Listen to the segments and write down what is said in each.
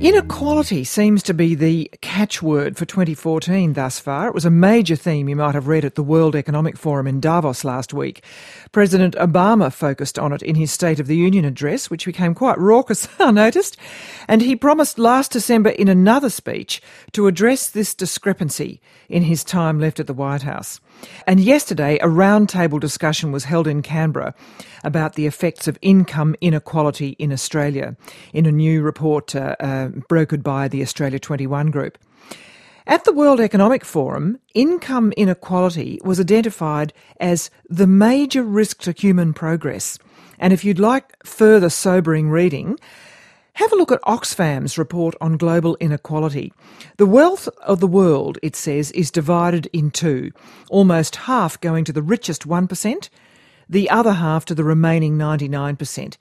Inequality seems to be the catchword for 2014 thus far. It was a major theme you might have read at the World Economic Forum in Davos last week. President Obama focused on it in his State of the Union address, which became quite raucous, I noticed, and he promised last December in another speech to address this discrepancy in his time left at the White House. And yesterday, a roundtable discussion was held in Canberra about the effects of income inequality in Australia in a new report brokered by the Australia 21 group. At the World Economic Forum, income inequality was identified as the major risk to human progress. And if you'd like further sobering reading, have a look at Oxfam's report on global inequality. The wealth of the world, it says, is divided in two, almost half going to the richest 1%, the other half to the remaining 99%.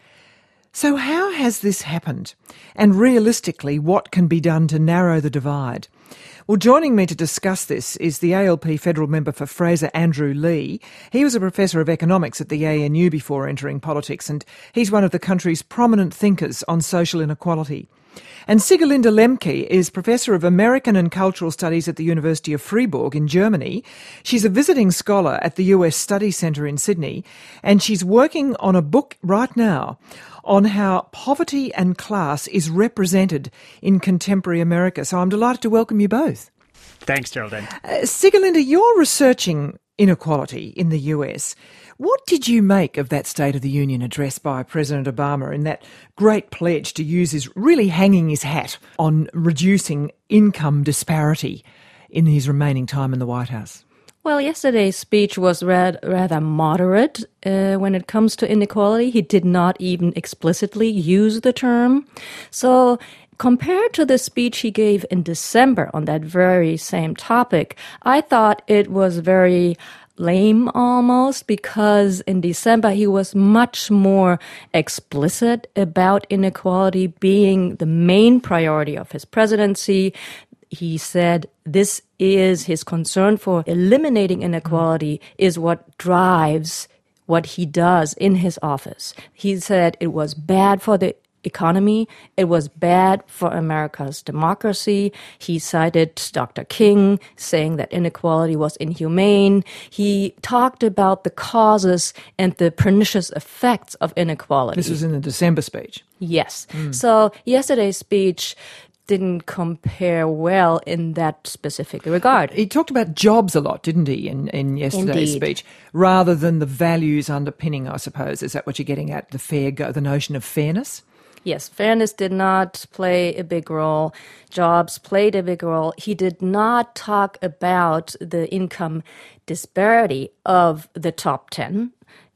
So how has this happened? And realistically, what can be done to narrow the divide? Well, joining me to discuss this is the ALP federal member for Fraser, Andrew Leigh. He was a professor of economics at the ANU before entering politics, and he's one of the country's prominent thinkers on social inequality. And Sigalinde Lemke is Professor of American and Cultural Studies at the University of Freiburg in Germany. She's a visiting scholar at the US Study Centre in Sydney, and she's working on a book right now on how poverty and class is represented in contemporary America. So I'm delighted to welcome you both. Thanks, Geraldine. Sigalinde, you're researching inequality in the US. What did you make of that State of the Union address by President Obama in that great pledge to use his really hanging his hat on reducing income disparity in his remaining time in the White House? Well, yesterday's speech was rather moderate when it comes to inequality. He did not even explicitly use the term. So compared to the speech he gave in December on that very same topic, I thought it was very lame almost, because in December he was much more explicit about inequality being the main priority of his presidency. He said this is his concern for eliminating inequality is what drives what he does in his office. He said it was bad for the economy. It was bad for America's democracy. He cited Dr. King saying that inequality was inhumane. He talked about the causes and the pernicious effects of inequality. This was in the December speech. Yes. So yesterday's speech didn't compare well in that specific regard. He talked about jobs a lot, didn't he, in yesterday's speech, rather than the values underpinning, I suppose. Is that what you're getting at, the notion of fairness? Yes, fairness did not play a big role. Jobs played a big role. He did not talk about the income disparity of the top 10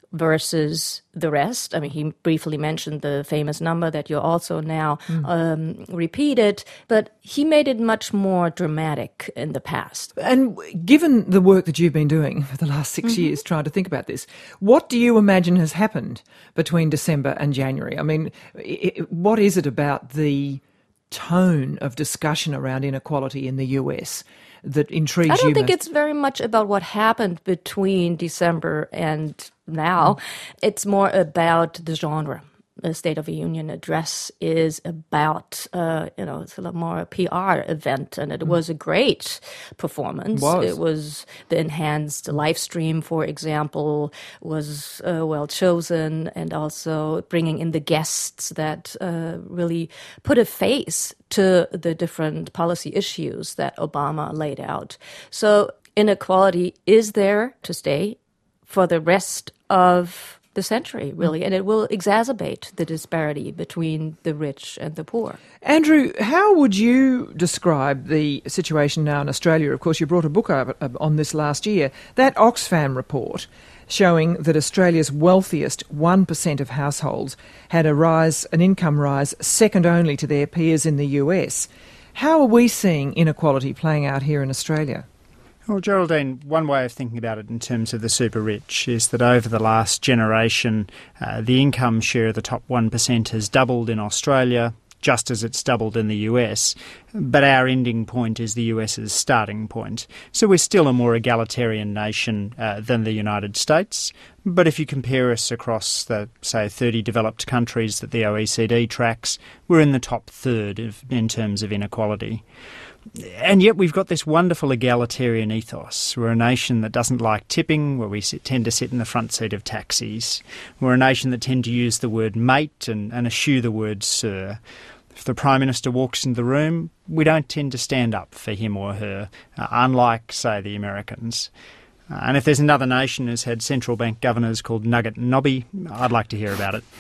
versus the rest. I mean, he briefly mentioned the famous number that you also now repeated, but he made it much more dramatic in the past. And given the work that you've been doing for the last 6 years trying to think about this, what do you imagine has happened between December and January? I mean, what is it about the tone of discussion around inequality in the US that intrigues you? I don't think it's very much about what happened between December and now. It's more about the genre. The State of the Union address is about, it's a lot more a PR event, and it was a great performance. It was the enhanced live stream, for example, was well chosen, and also bringing in the guests that really put a face to the different policy issues that Obama laid out. So inequality is there to stay for the rest of the century, really, and it will exacerbate the disparity between the rich and the poor. Andrew, how would you describe the situation now in Australia? Of course, you brought a book up on this last year. That Oxfam report showing that Australia's wealthiest 1% of households had an income rise second only to their peers in the US. How are we seeing inequality playing out here in Australia? Well, Geraldine, one way of thinking about it in terms of the super rich is that over the last generation, the income share of the top 1% has doubled in Australia, just as it's doubled in the US, but our ending point is the US's starting point. So we're still a more egalitarian nation than the United States, but if you compare us across the, say, 30 developed countries that the OECD tracks, we're in the top third in terms of inequality. And yet we've got this wonderful egalitarian ethos. We're a nation that doesn't like tipping, where we tend to sit in the front seat of taxis. We're a nation that tend to use the word mate and eschew the word sir. If the Prime Minister walks into the room, we don't tend to stand up for him or her, unlike, say, the Americans. And if there's another nation who's had central bank governors called Nugget and Nobby, I'd like to hear about it.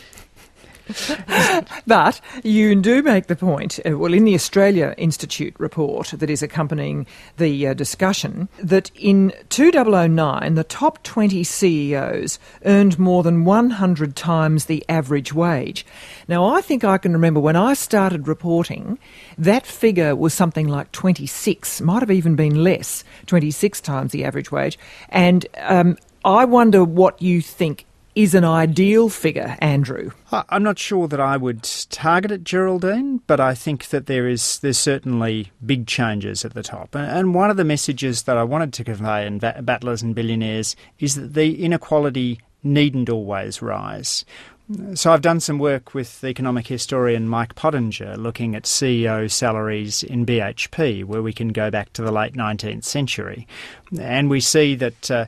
But you do make the point, well, in the Australia Institute report that is accompanying the discussion, that in 2009, the top 20 CEOs earned more than 100 times the average wage. Now, I think I can remember when I started reporting, that figure was something like 26, might have even been less, 26 times the average wage. And I wonder what you think is an ideal figure, Andrew. I'm not sure that I would target it, Geraldine, but I think that there's certainly big changes at the top. And one of the messages that I wanted to convey in Battlers and Billionaires is that the inequality needn't always rise. So I've done some work with economic historian Mike Pottinger looking at CEO salaries in BHP, where we can go back to the late 19th century. And we see that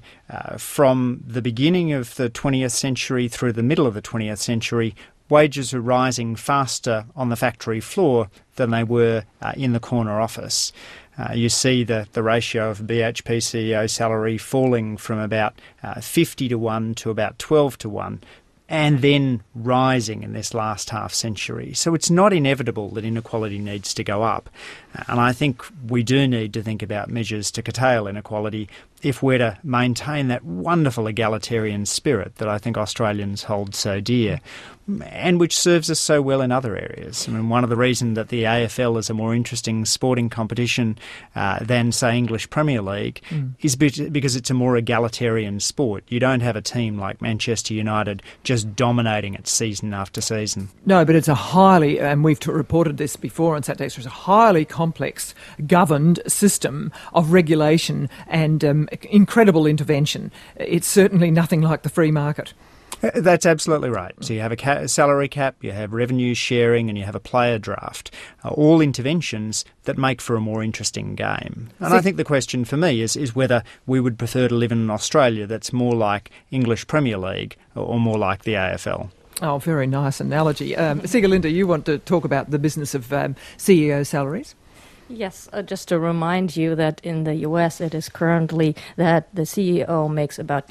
from the beginning of the 20th century through the middle of the 20th century, wages are rising faster on the factory floor than they were in the corner office. You see the ratio of BHP CEO salary falling from about 50 to 1 to about 12 to 1. And then rising in this last half century. So it's not inevitable that inequality needs to go up. And I think we do need to think about measures to curtail inequality if we're to maintain that wonderful egalitarian spirit that I think Australians hold so dear, and which serves us so well in other areas. I mean, one of the reasons that the AFL is a more interesting sporting competition than, say, English Premier League is because it's a more egalitarian sport. You don't have a team like Manchester United just dominating it season after season. No, but it's a highly, and we've reported this before on Saturday, it's a highly complex, governed system of regulation and incredible intervention. It's certainly nothing like the free market. That's absolutely right. So you have a salary cap, you have revenue sharing, and you have a player draft, all interventions that make for a more interesting game. And I think the question for me is whether we would prefer to live in an Australia that's more like English Premier League or more like the AFL. Oh, very nice analogy. Sigalinda, you want to talk about the business of CEO salaries? Yes, just to remind you that in the US it is currently that the CEO makes about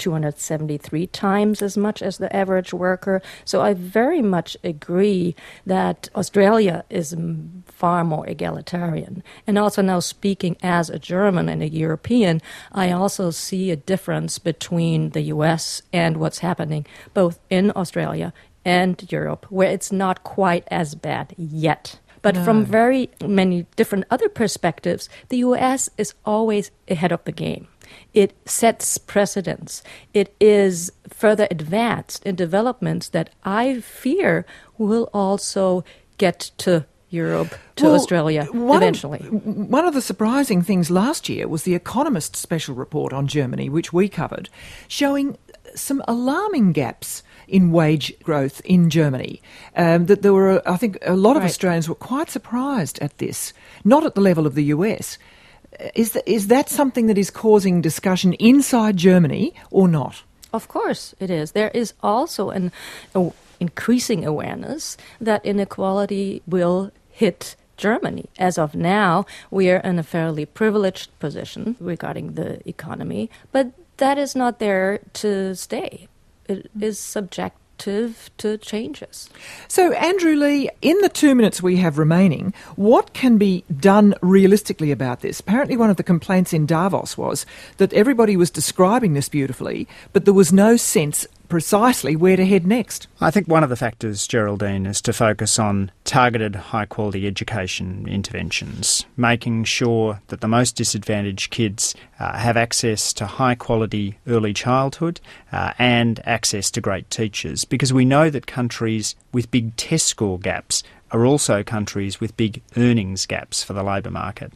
273 times as much as the average worker. So I very much agree that Australia is far more egalitarian. And also now speaking as a German and a European, I also see a difference between the US and what's happening both in Australia and Europe, where it's not quite as bad yet. But from very many different other perspectives, the U.S. is always ahead of the game. It sets precedents. It is further advanced in developments that I fear will also get to Europe, to Australia eventually. One of the surprising things last year was the Economist special report on Germany, which we covered, showing some alarming gaps in wage growth in Germany. That there were, I think, a lot of Australians were quite surprised at this, not at the level of the US. Is that something that is causing discussion inside Germany or not? Of course it is. There is also an increasing awareness that inequality will hit Germany. As of now, we are in a fairly privileged position regarding the economy, but that is not there to stay. It is subjective to changes. So, Andrew Leigh, in the 2 minutes we have remaining, what can be done realistically about this? Apparently one of the complaints in Davos was that everybody was describing this beautifully, but there was no sense precisely where to head next. I think one of the factors, Geraldine, is to focus on targeted high-quality education interventions, making sure that the most disadvantaged kids have access to high-quality early childhood and access to great teachers, because we know that countries with big test score gaps are also countries with big earnings gaps for the labour market.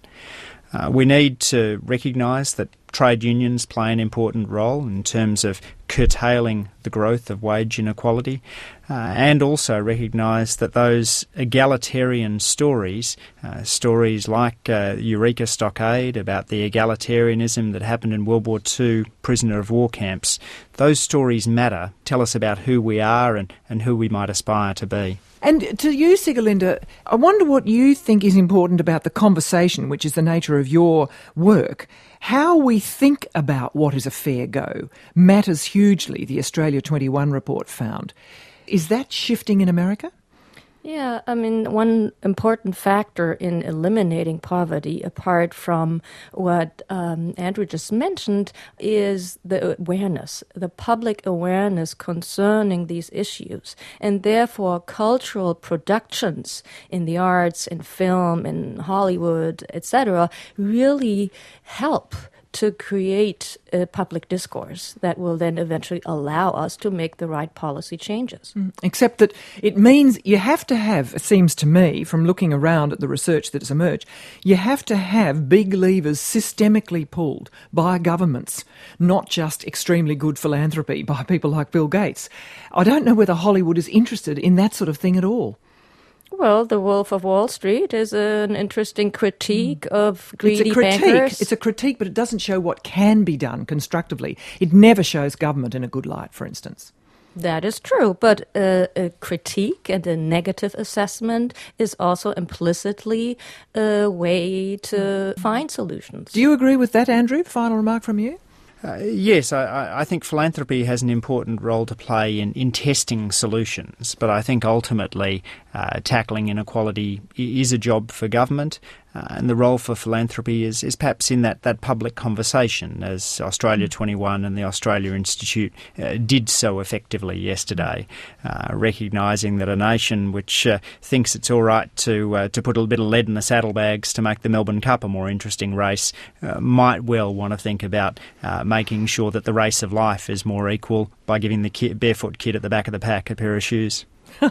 We need to recognise that trade unions play an important role in terms of curtailing the growth of wage inequality, and also recognise that those egalitarian stories, stories like Eureka Stockade about the egalitarianism that happened in World War II prisoner of war camps, those stories matter, tell us about who we are and who we might aspire to be. And to you, Sigalinda, I wonder what you think is important about the conversation, which is the nature of your work. How we think about what is a fair go matters hugely, the Australia 21 report found. Is that shifting in America? Yeah, I mean, one important factor in eliminating poverty, apart from what Andrew just mentioned, is the awareness, the public awareness concerning these issues. And therefore, cultural productions in the arts, in film, in Hollywood, etc., really help to create a public discourse that will then eventually allow us to make the right policy changes. Except that it means you have to have, it seems to me, from looking around at the research that has emerged, you have to have big levers systemically pulled by governments, not just extremely good philanthropy by people like Bill Gates. I don't know whether Hollywood is interested in that sort of thing at all. Well, The Wolf of Wall Street is an interesting critique of greedy bankers. It's a critique, but it doesn't show what can be done constructively. It never shows government in a good light, for instance. That is true, but a critique and a negative assessment is also implicitly a way to find solutions. Do you agree with that, Andrew? Final remark from you? Yes, I think philanthropy has an important role to play in testing solutions, but I think ultimately tackling inequality is a job for government, and the role for philanthropy is perhaps in that public conversation, as Australia 21 and the Australia Institute did so effectively yesterday, recognising that a nation which thinks it's all right to put a bit of lead in the saddlebags to make the Melbourne Cup a more interesting race might well want to think about making sure that the race of life is more equal by giving the barefoot kid at the back of the pack a pair of shoes.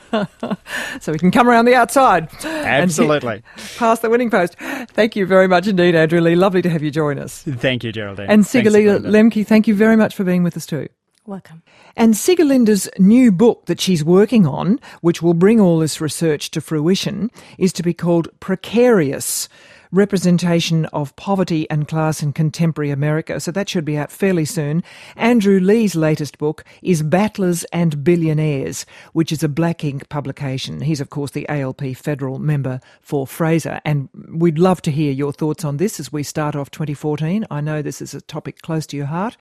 So we can come around the outside. Absolutely. Past the winning post. Thank you very much indeed, Andrew Leigh. Lovely to have you join us. Thank you, Geraldine. And Sigalinda Lemke, thank you very much for being with us too. Welcome. And Sigalinda's new book that she's working on, which will bring all this research to fruition, is to be called Precarious: Representation of Poverty and Class in Contemporary America. So that should be out fairly soon. Andrew Leigh's latest book is Battlers and Billionaires, which is a black ink publication. He's, of course, the ALP federal member for Fraser. And we'd love to hear your thoughts on this as we start off 2014. I know this is a topic close to your heart.